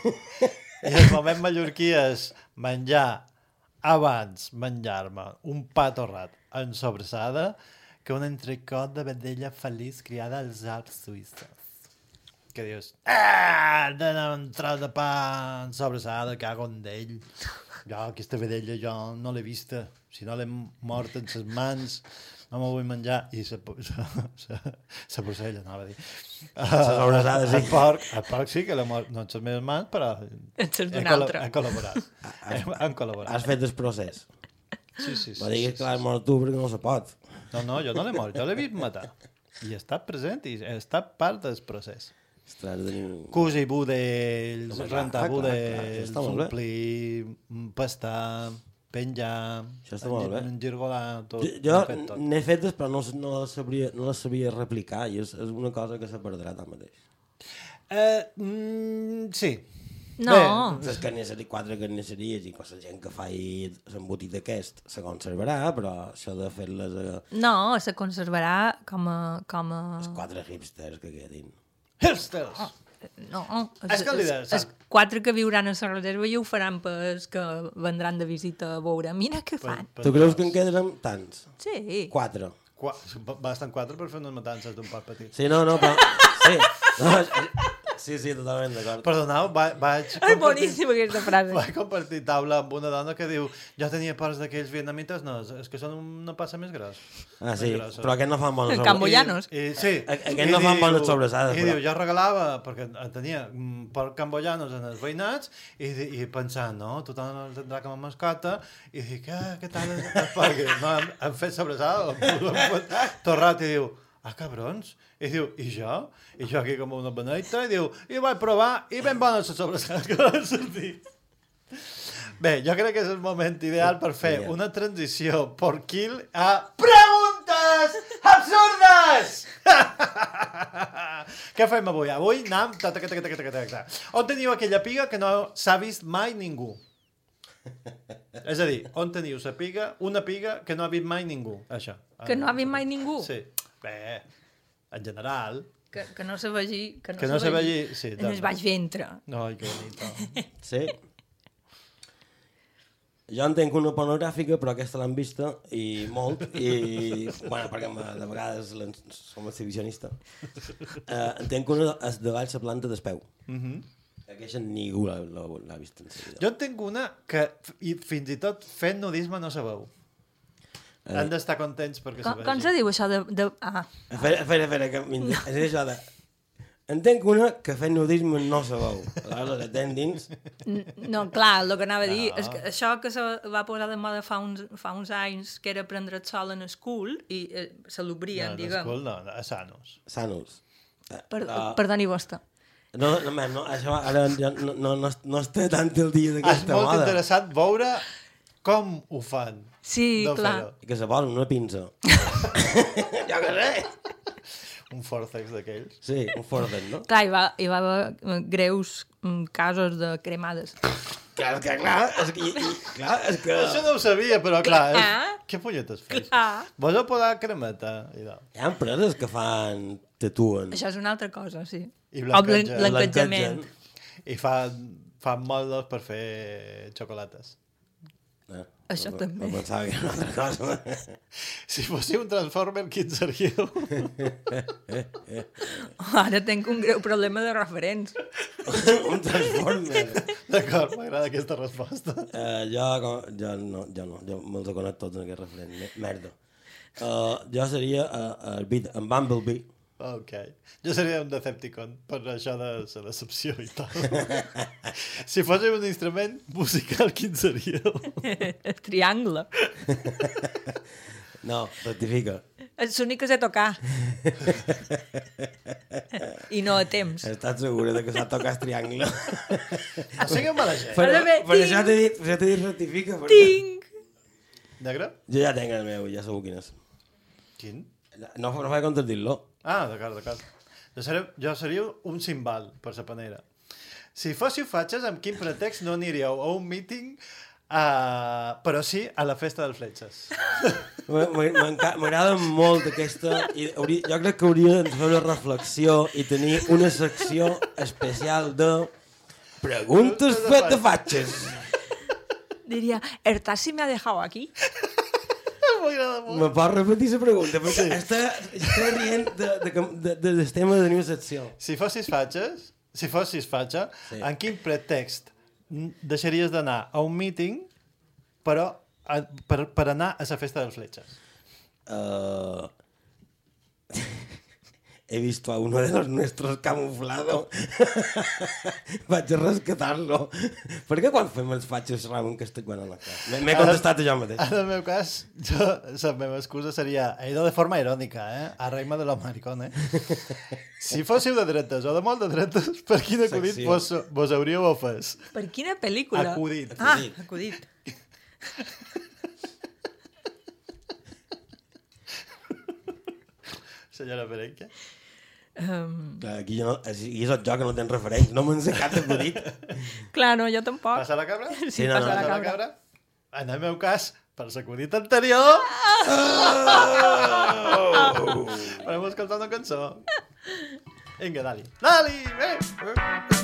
E: I el moment mallorquí és menjar abans menjar-me un pa torrat en sobrassada que un entrecot de vedella feliç criada als Alps suïssos. Que dius, ah, dona un tros de pa en sobrassada, cago en d'ell. Jo, aquesta vedella jo no l'he vista. Si no l'he mort en ses mans, no me vull menjar. I sa, sa, sa, sa porcella, anava a dir.
C: Sa sobrassada, sí.
E: El porc, el porc sí que l'he mort, no en ses meves mans, però
F: En ses
E: he,
F: d'una
E: col·la-
F: altra.
E: he col·laborat. Hem, hem col·laborat.
C: Has fet el procés.
E: Sí, sí, sí.
C: No diguis
E: sí,
C: que l'has mort tu perquè no se pot.
E: No, no, jo no l'he mort, jo l'he vist matar. I he estat present i he estat part del procés.
C: Ostres, tenim...
E: Cosir budells,
C: Home, clar,
E: rentar
C: clar, clar,
E: budells,
C: això està molt bé.
E: omplir, pastar, penjar,
C: Això està molt bé.
E: engirgolar, tot.
C: Jo, jo
E: ho he fet tot.
C: n'he fetes però no, no, les sabria, no les sabia replicar i és, és una cosa que se perdrà tanmateix.
E: Eh, mm, sí.
F: No.
C: Les carnisseries, quatre carnisseries i la gent que fa l'embotit aquest se conservarà, però això de fer-les a...
F: No, se conservarà com a... Com a...
C: Els quatre hipsters que quedin.
E: Hipsters!
F: No,
E: És que li de-
F: els quatre que viuran a la reserva i ho faran pas que vendran de visita a veure. Mira què fan.
C: Tu creus que en quedarem tants?
F: Sí.
C: Quatre.
E: Qua, basten quatre per fer unes matances d'un parc petit.
C: Sí, no, no, però... Sí, no, sí, sí, totalment d'acord.
E: Perdoneu, va, vaig...
F: Ai, boníssima aquesta frase.
E: Vaig compartir taula amb una dona que diu jo tenia pors d'aquells vietnamites, no, és que són una passa més gros.
C: Ah, sí, però aquests no fan bones sobrassades.
F: Camboyanos.
E: I, i, sí.
C: Aquests no fan bones sobrassades.
E: I diu, jo regalava, perquè tenia porc camboyanos en els veïnats, i, i pensant, no, tothom el tindrà com a mascota, i dic, ah, què tal és el porc? No, hem, hem fet sobrassada, torrat, i diu, ah, cabrons. I diu, i jo? I jo aquí com una beneita, i diu, i vaig provar, i ben bona la sobrassada que van sortir. Bé, jo crec que és el moment ideal per fer una transició porquil a preguntes absurdes! Què fem avui? Avui anem... On teniu aquella piga que no s'ha vist mai ningú? És a dir, on teniu la piga, una piga que no ha vist mai ningú? Això.
F: Que no ha vist mai ningú?
E: Sí. Bé, en general...
F: Que, que no se vegi... Que no,
E: que no se vegi... Sí,
F: en el baix ventre.
E: Ai, que bonito.
C: Sí. Jo en tenc una pornogràfica, però aquesta l'han vista, i molt, i... Bueno, perquè de vegades som exhibicionista. Uh, en tenc una de baix la planta d'espeu. Mhm. Aquesta ningú l'ha vist en sa vida.
E: Jo en tenc una que i fins i tot fent nudisme no se veu. Han d'estar contents perquè
F: com,
E: se vegi.
F: Com se diu això de... de... Ah.
C: Espera, espera, espera, que és això de... En tenc una que fent nudisme no se veu. Aleshores la tenc dins.
F: No, clar, el que anava a dir no. És que això que se va posar de moda fa uns, fa uns anys, que era prendre el sol en el cul, i eh, se l'obrien,
E: no,
F: diguem.
E: No, no, no, a Sanus.
C: Sanus.
F: Per, uh, perdoni vostè.
C: No, no, no, això ara ja no, no, no, no està tant el dia d'aquesta moda.
E: És molt interessant veure com ho fan.
F: Sí, clar.
C: I que se volen una pinça. Jo que sé.
E: Un forceps d'aquells.
C: Sí, un forceps, no?
F: Clar, hi va, hi va haver greus casos de cremades.
C: Clar, que clar, és que... I, clar, és que...
E: Això no ho sabia, però clar, és... Què punyetes fes?
F: Clar.
E: Vols posar cremeta? I no.
C: Hi ha empreses que fan... tatuen.
F: Això és una altra cosa, sí.
E: I blanquetgen.
F: O blanquetjament.
E: I fan, fan moldes per fer xocolates.
C: Eh,
F: Això
C: no,
F: també.
C: No pensava que era una altra cosa.
E: Si fóssiu un Transformer, quin seríeu?
F: Ara tinc un greu problema de referents.
C: Un Transformer.
E: D'acord, m'agrada aquesta resposta.
C: Uh, jo, jo no, jo no, jo me'ls conec tots en aquest referent. Merda. Uh, jo seria uh, el beat, en Bumblebee.
E: Ok. Jo seria un Decepticon, per això de la decepció i tal. Si fóssiu un instrument musical, quin seríeu?
F: Triangle.
C: No, rectifica.
F: És l'únic que sé tocar. I no a temps.
C: Estàs segura de que s'ha tocat triangle?
E: No sigueu mala gent.
C: Per, per això t'he dit, per dit rectifica. Per
F: Tinc!
E: Negre?
C: Jo ja tenc el meu, ja segur quin és.
E: Quin?
C: No, no faig compte dir-lo.
E: Ah, d'acord, d'acord. Jo seria, jo seria un cimbal, per sa panera. Si fóssiu fatxes, amb quin pretext no aniríeu a un míting, uh, però sí a la festa dels fletxes?
C: M'agrada molt aquesta... I hauria, jo crec que hauria de fer una reflexió i tenir una secció especial de preguntes fet de fatxes.
F: Diria, ¿el taxi me ha dejado aquí?
E: M'agrada molt.
C: Me pots repetir la pregunta? Perquè sí. està, està rient de, de, de, de, del tema de la meva secció.
E: Si fossis fatxes, si fossis fatxa, sí. En quin pretext deixaries d'anar a un míting, però a, per, per anar a la festa dels fletxes?
C: Uh... He visto a uno de los nuestros camuflado. Vaig a rescatar-lo. Per què quan fem els fatxes Ramon Castellano a la cara? M'he contestat jo mateix.
E: En el meu cas, jo, la meva excusa seria, he ido de forma irònica, eh? A reima de los maricones. Si fóssiu de dretes o de molt de dretes, per quin acudit vos, vos hauríeu ofès?
F: Per quina pel·lícula?
E: Acudit.
F: Ah, acudit.
E: Senyora Perenque?
F: Um...
C: Aquí, no, aquí és el joc que no tens referents. No me'n sé cap acudit.
F: Clar, no, jo tampoc.
E: Passa la cabra?
F: Sí, sí no, passa no, la, cabra. la cabra.
E: En el meu cas, per l'acudit anterior... Oh! Farem escoltar una cançó. Vinga, dali. Dali! Bé!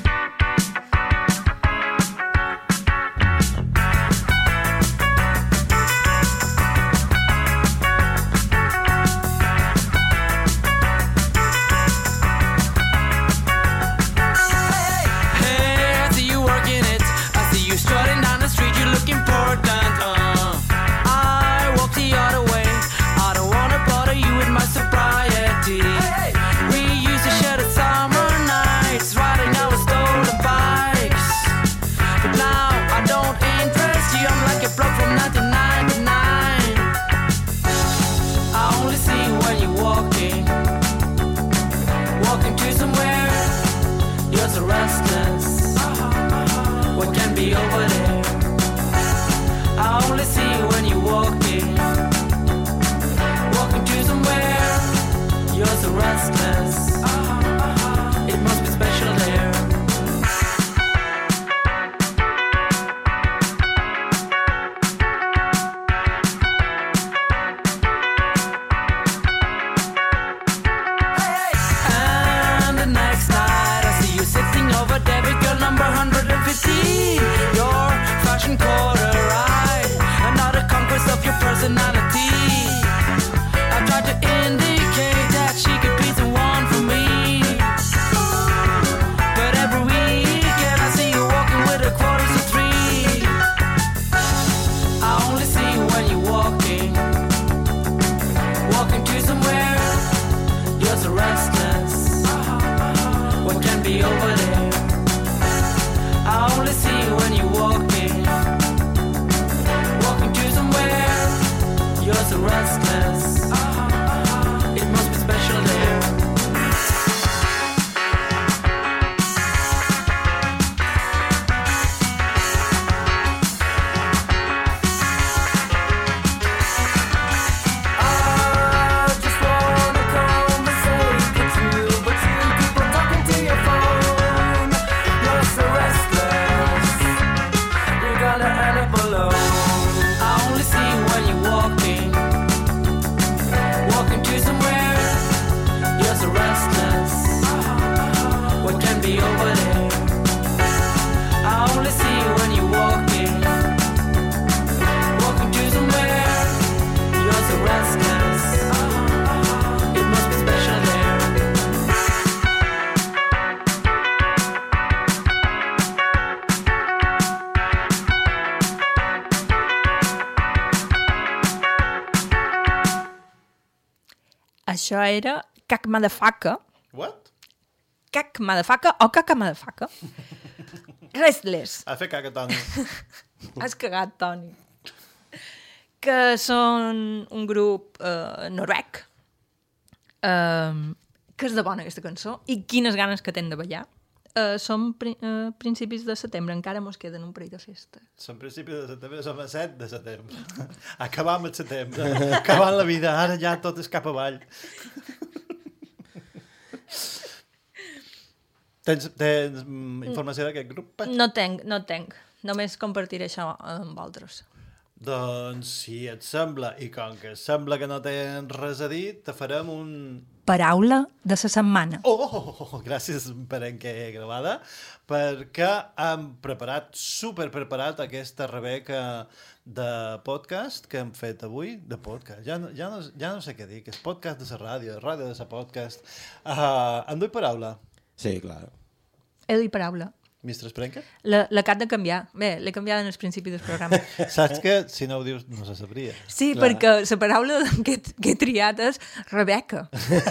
F: Això era Cac Motherfucker.
E: What?
F: Cac Motherfucker o Caca Motherfucker. Restless.
E: Ha fet caca, Toni.
F: Has cagat, Toni. Que són un grup eh, noruec. Eh, que és de bona, aquesta cançó. I quines ganes que tenen de ballar. Uh, som pri uh, principis de setembre, encara mos queden un parell de festes.
E: Som principis de setembre, som a set de setembre. Acabam el setembre, acabant la vida, ara ja tot és cap avall. Tens, tens mm, informació d'aquest grup?
F: No tenc, no tenc. Només compartiré això amb altres.
E: Doncs, si et sembla, i com que sembla que no tens res a dir, te farem un...
F: Paraula de la setmana.
E: Oh, oh, oh, gràcies per en què he gravada, perquè hem preparat, super preparat, aquesta Rebeca de podcast que hem fet avui, de podcast, ja no, ja no, ja no sé què dir, que és podcast de la ràdio, ràdio de la podcast. Uh, em duc paraula?
C: Sí, clar.
F: He dit paraula.
E: Mistre Esprenca?
F: L'acab de canviar. Bé, l'he canviat en el principi del programa.
E: Saps que si no ho dius no se sabria.
F: Sí, clar. Perquè la paraula que, que he triat és Rebeca.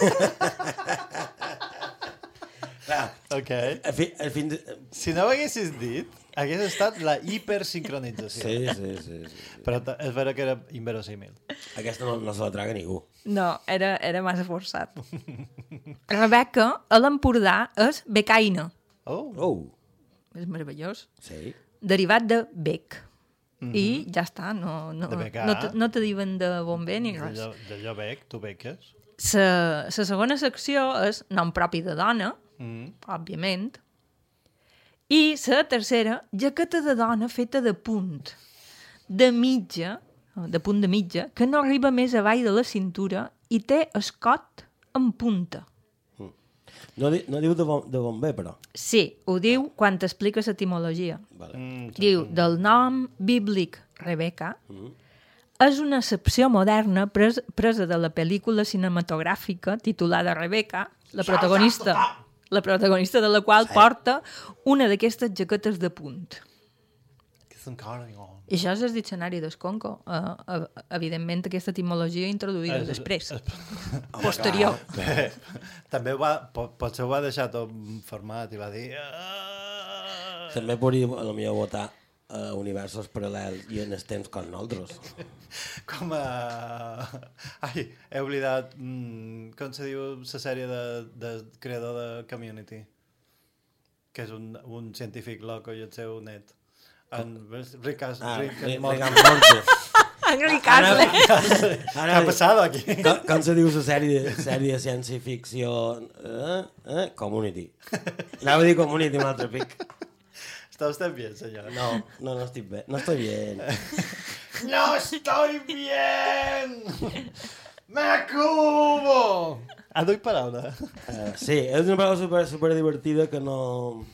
E: Ok.
C: A fi, a fin de...
E: Si no ho haguessis dit, hagués estat la hipersincronització.
C: Sí, sí, sí. sí.
E: Però és vera que era inverosímil.
C: Aquesta no, no se la traga ningú.
F: No, era, era massa forçat. Rebeca, a l'Empordà, és becaina.
E: Oh.
C: Oh.
F: És meravellós.
C: Sí.
F: Derivat de bec.
E: Mm -hmm.
F: I ja està, no, no,
E: de becar.
F: no, te, no te diuen de bomber ni res.
E: D'allò bec, tu beques.
F: La segona secció és nom propi de dona, mm -hmm. òbviament, i la tercera, jaqueta de dona feta de punt, de mitja, de punt de mitja, que no arriba més avall de la cintura i té escot en punta.
C: No, di no diu de, bon de bomber, però.
F: Sí, ho diu quan t'explica l'etimologia.
C: Vale.
F: Mm, diu, del nom bíblic Rebeca, mm. és una accepció moderna pres presa de la pel·lícula cinematogràfica titulada Rebeca, la protagonista, la protagonista de la qual sí. porta una d'aquestes jaquetes de punt. I això és el diccionari d'Esconco. Uh, uh, evidentment, aquesta etimologia introduïda es, després. Es, es, posterior.
E: Bé, també va, potser ho va deixar tot format i va dir... Uh...
C: També podria, potser, votar a uh, universos paral·lels i en els temps com nosaltres.
E: Com a... Ai, he oblidat... Mm, com se diu la sèrie de, de creador de Community? Que és un, un científic loco i el seu net. En Rick Astley.
C: Ah, Rick Astley.
F: En Rick Astley.
E: Què ha passat aquí?
C: Com, com se diu la sèrie, sèrie de ciència-ficció? Eh? Eh? Community. Anava a dir Community un altre pic.
E: ¿Está usted bien, señor?
C: No, no, no estoy bien. No estoy bien.
E: ¡No estoy bien! ¡Me cubo! Ah, doy paraula.
C: Uh, sí, és una paraula super, super divertida que no...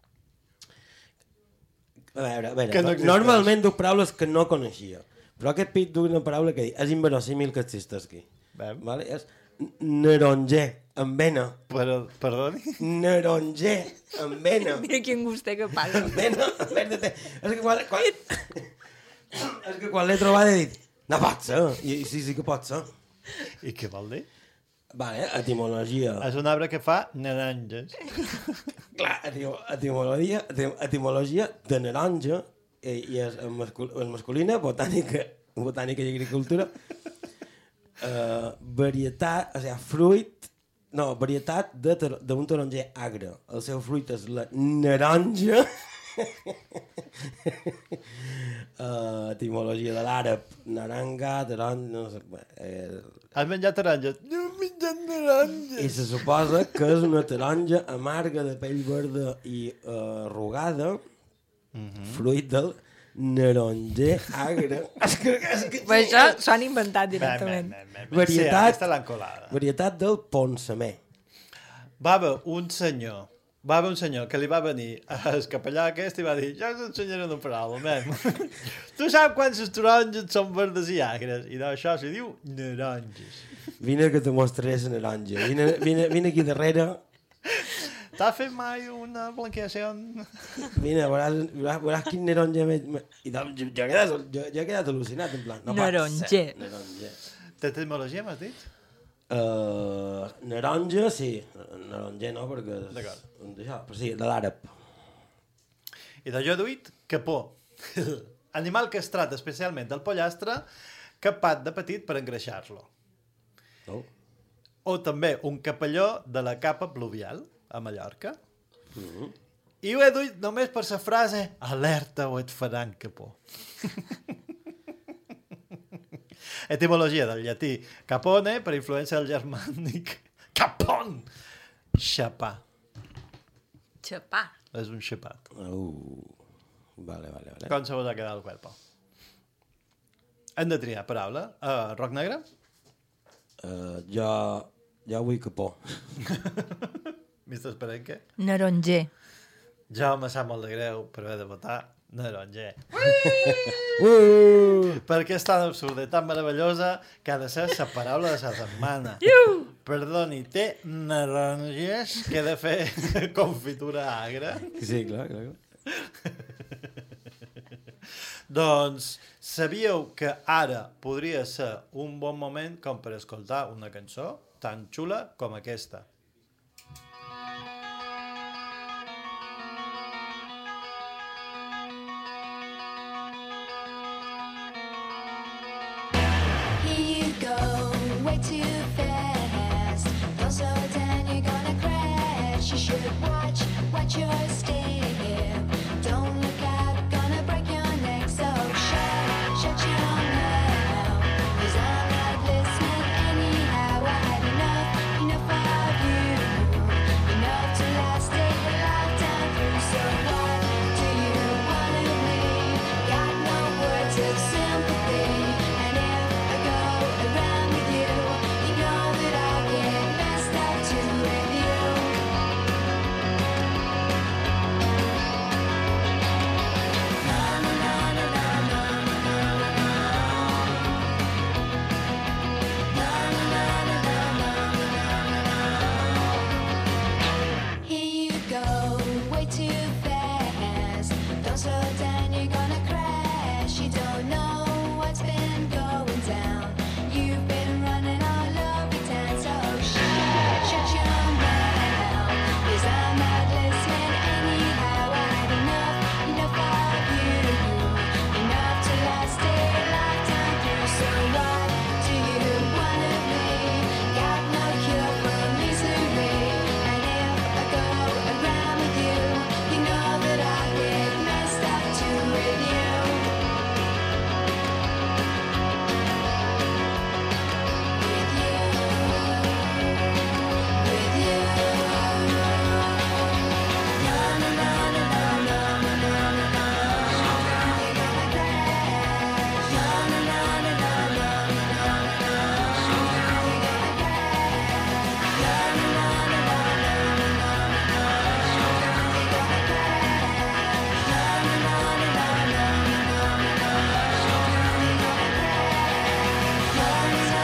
C: A veure, a veure, no normalment duc paraules que no coneixia, però aquest pit duc una paraula que és inverosímil que existeixi. Vale? És naronger, amb vena.
E: Però, perdoni?
C: Naronger, amb vena.
F: Mira quin gust té que parla.
C: Amb vena, amb vena. És que quan, quan, és que quan l'he trobat he dit, no pot ser, i sí, sí que pot ser.
E: I què vol dir?
C: Vale, etimologia.
E: És un arbre que fa naranges.
C: Clar, etimologia, etimologia de naranja, i, i és mascul masculina, botànica, botànica i agricultura, uh, varietat, o sigui, fruit, no, varietat d'un taronger agre. El seu fruit és la naranja. uh, etimologia de l'àrab, naranga, taronja, no sé... Eh,
E: Has menjat taronja? No he menjat taronja.
C: I se suposa que és una taronja amarga de pell verda i uh, arrugada, mm -hmm. fruit del naronger agre.
F: És que, és que, Però això s'ho han inventat directament.
E: Ben, ben, ben, ben.
C: Varietat,
E: sí,
C: varietat del ponsamer.
E: Va haver un senyor, va haver un senyor que li va venir a escapellar aquest i va dir, ja us ensenyaré una paraula, nen. Tu saps quantes taronges són verdes i agres? I d'això s'hi diu naranges.
C: Vine que te mostraré la naranja. Vine, vine, vine aquí darrere.
E: T'ha fet mai una blanqueació?
C: Vine, veuràs, veuràs, veuràs quin naronja més... I doncs, jo, jo, he quedat, jo, jo he quedat al·lucinat, en plan... No
F: naronja.
C: Naronja.
E: D'etimologia m'has dit?
C: Uh, Naronja, sí. Naronja no, perquè...
E: D'acord.
C: D'això, però sí, de l'àrab.
E: I de jo he duit capó. Animal castrat especialment del pollastre, capat de petit per engreixar-lo.
C: Oh.
E: O també un capelló de la capa pluvial a Mallorca.
C: Mm-hmm.
E: I ho he duit només per la frase alerta o et faran capó. Etimologia del llatí capone per influència del germànic capon, xapar.
F: Xapar.
E: És un xapat.
C: Uh. Vale, vale, vale.
E: Com se vos ha quedat el cuerpo? Hem de triar paraula. Uh, roc negre?
C: Uh, jo, jo vull capó.
E: mister Esperenque?
F: Naronger.
E: Jo me sap molt de greu, però he de votar Naronger.
C: Uh!
E: Perquè és tan absurda i tan meravellosa que ha de ser la paraula de la setmana. Perdoni, té naranges que he de fer confitura agra?
C: Sí, clar, clar.
E: Doncs sabíeu que ara podria ser un bon moment com per escoltar una cançó tan xula com aquesta.
D: Here you go, way too fast. Don't slow down, you're gonna crash. You should watch, watch your step. Don't look out, gonna break your neck. So shut, shut your mouth. 'Cause I'm not listening anyhow. I had enough, enough of you. Enough to last a lifetime through. So what do you want of me? Got no words of sympathy. And if I go around with you, you know that I'll get messed up too with you. Here you go, way too fast. Don't slow down, you're gonna crash. You don't know what's been going down. You've been running all over town, so shut, shut your mouth. 'Cause I'm not listening anyhow. I had enough, enough of you. Enough to last a lifetime through. So what do you want of me? Got no cure for misery. And if I go around with you, you know that I'll get messed up too with you. With you. With you. Na na na na na na na na na na. You're gonna crash. Na na na na na na na na na na. You're gonna crash. Na na na na na na na na na. You're gonna crash. Na na na na na na na na na. You're gonna crash. Na na na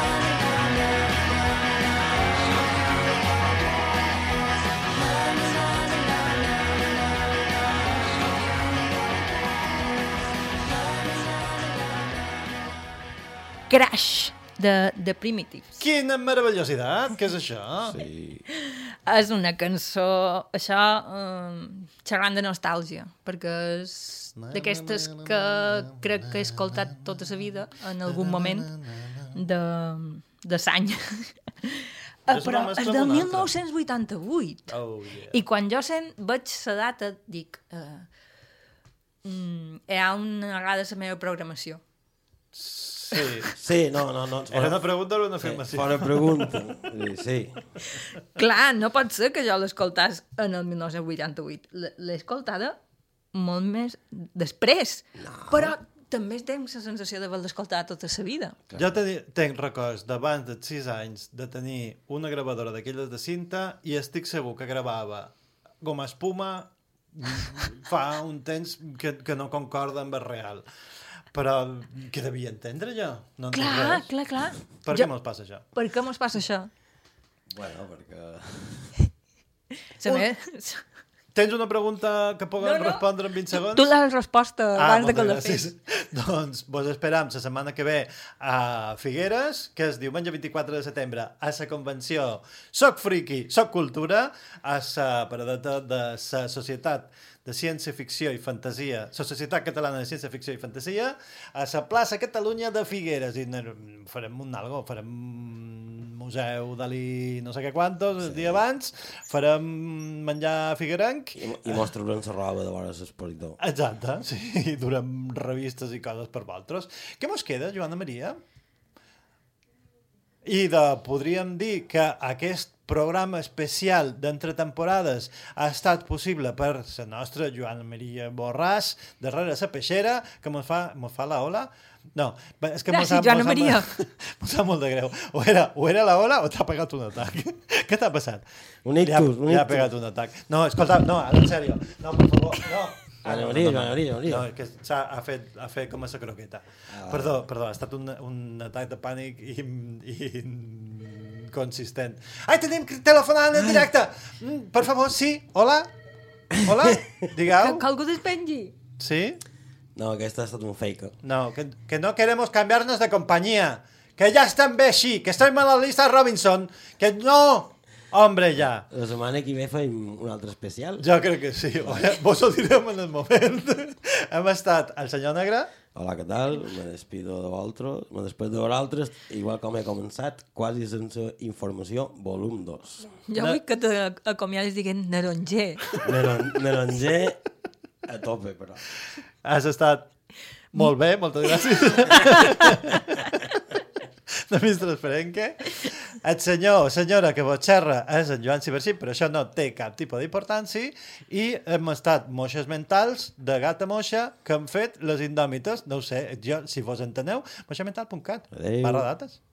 F: Crash, de, de Primitives.
E: Quina meravellositat! Què és això?
C: Sí.
F: És una cançó, això, eh, xerrant de nostàlgia, perquè és d'aquestes que crec que he escoltat tota la vida en algun moment de, de s'any. Eh,
E: És
F: Però
E: una mescla
F: és
E: amb
F: del
E: una
F: mil nou-cents vuitanta-vuit.
E: Oh, yeah.
F: I quan jo sent, veig la data, dic... Eh, mm, hi ha una errada a la meva programació.
E: Sí.
C: Sí, no, no, no.
E: Era una pregunta o una afirmació?
C: Sí, fora pregunta. Sí.
F: Clar, no pot ser que jo l'escoltàs en el mil nou-cents vuitanta-vuit. L- L'he escoltada molt més després. No. Però també tenc la sensació d'haver-la escoltat tota la vida.
E: Jo teni, tenc records d'abans de sis anys de tenir una gravadora d'aquelles de cinta i estic segur que gravava Goma Espuma fa un temps que, que no concorda amb el real. Però què devia entendre jo? No entenc
F: Clar,
E: res.
F: clar, clar.
E: Per
F: Jo-
E: què mos passa això?
F: Per què mos passa això?
C: Bueno, perquè...
F: Se me...
E: Tens una pregunta que puguem
F: No, no.
E: respondre en vint segons?
F: Tu l'has resposta
E: Ah,
F: abans de que la
E: moltes
F: fes.
E: gràcies. Doncs vos esperam la setmana que ve a Figueres, que és diumenge vint-i-quatre de setembre, a la convenció Soc Friki, Soc Cultura, a la paradeta de la Societat de Ciència-Ficció i Fantasia, la Societat Catalana de Ciència-Ficció i Fantasia, a la plaça Catalunya de Figueres. I farem un algo, farem museu Dalí no sé què quantos, el dia abans, farem menjar figuerenc.
C: I, i mos traurem la roba de vora l'esperitó.
E: Exacte, sí, i durem revistes i coses per vosaltres. Què mos queda, Joana Maria? I de, podríem dir que aquest programa especial d'entre temporades ha estat possible per la nostra Joana Maria Borràs, darrere la peixera, que mos fa, mos fa la ola. No, és que
F: Gràcies,
E: mos ha,
F: Joana
E: mos ha,
F: Maria.
E: Mos sap molt de greu. O era, o era la ola o t'ha pegat un atac. Què t'ha passat?
C: Un ictus, un
E: Li ha
C: ictus.
E: pegat un atac. No, escolta, no, ara en sèrio. No, per favor, no.
C: Joana Maria, Joana Maria, Joana Maria.
E: No, és que s'ha ha fet, ha fet com a sa croqueta. Ah, perdó, perdó, ha estat un, un atac de pànic i, i consistent. Ai, tenim telefonant en directe! Mm, per favor, sí, hola? Hola? Digueu.
F: Que, que algú despengi.
E: Sí?
C: No, aquesta ha estat un fake.
E: No, que, que no queremos cambiarnos de compañía. Que ya están bé així, que estem a la lista Robinson. Que no... Hombre, ja.
C: La setmana que ve fem un altre especial.
E: Jo crec que sí. Vos ho direm en el moment. Hem estat el senyor Negre.
C: Hola, què tal? Me despido de vosaltres. Me despido de vosaltres, igual com he començat, quasi sense informació, volum dos.
F: Jo no. vull que t'acomiadis dient Naronger.
C: Naron, naronger a tope, però.
E: Has estat molt bé, moltes gràcies. De Mistres Ferenque. El senyor o senyora que vos xerra és en Joan Cibercí, però això no té cap tipus d'importància, i hem estat moixes mentals de gata moixa que han fet les indòmites, no ho sé, jo, si vos enteneu, moixamental punt cat, barra dates.